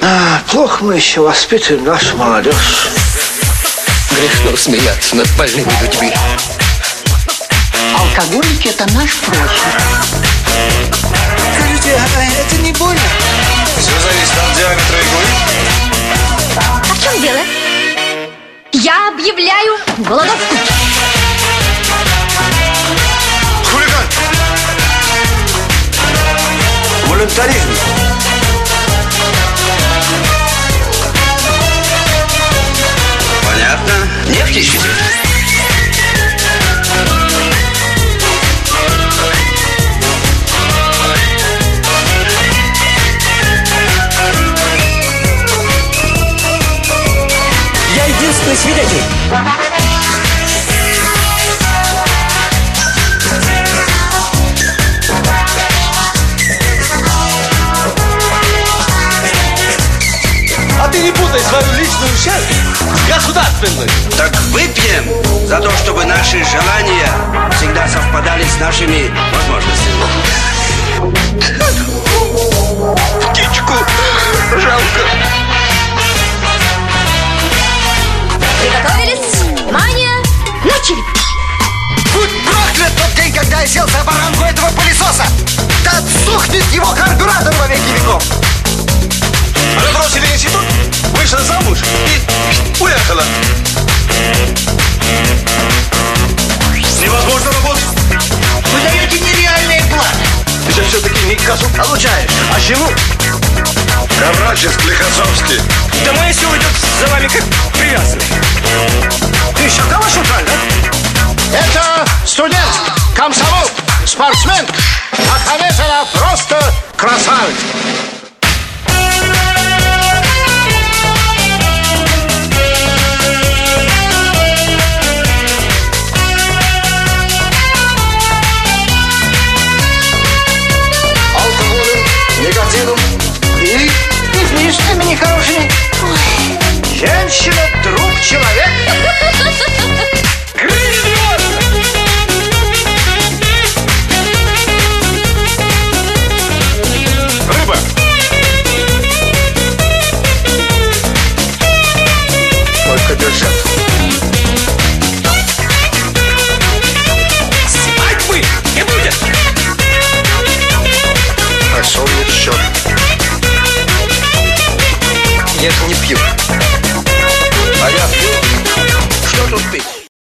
Плохо мы еще воспитываем нашу молодежь. Грешно смеяться над больными людьми. Алкоголики – это наш прошлый. Скажите, это не больно? Все зависит от диаметра иглы. А в чем дело? Я объявляю голодовку. Хулиган! Волюнтаризм. Понятно. Нефть ищите? Я единственный свидетель. А ты не путай свою личную часть с государственной. Так выпьем за то, чтобы наши желания всегда совпадали с нашими возможностями. Птичку жалко. Приготовились? Внимание! Начали! Будь проклят тот день, когда я сел за баранку этого пылесоса! Да отсохнет его карбюратор во веки веков! Она бросили институт, вышла замуж и уехала. Невозможно работать. Вы даете нереальные планы! Ты все-таки не косу получаешь, а чему? Коврачец Клихосовский. Да моя все уйдет за вами как привязанный. Ты еще калаш украл, да? Это студент, комсомол, спортсмен. А конец она просто красавец. Алкоголем, никотином и Известными нехорошими. Женщина, друг, человек. Рыба. только держат. Спать мы не будем. А сон не в счет. Я же не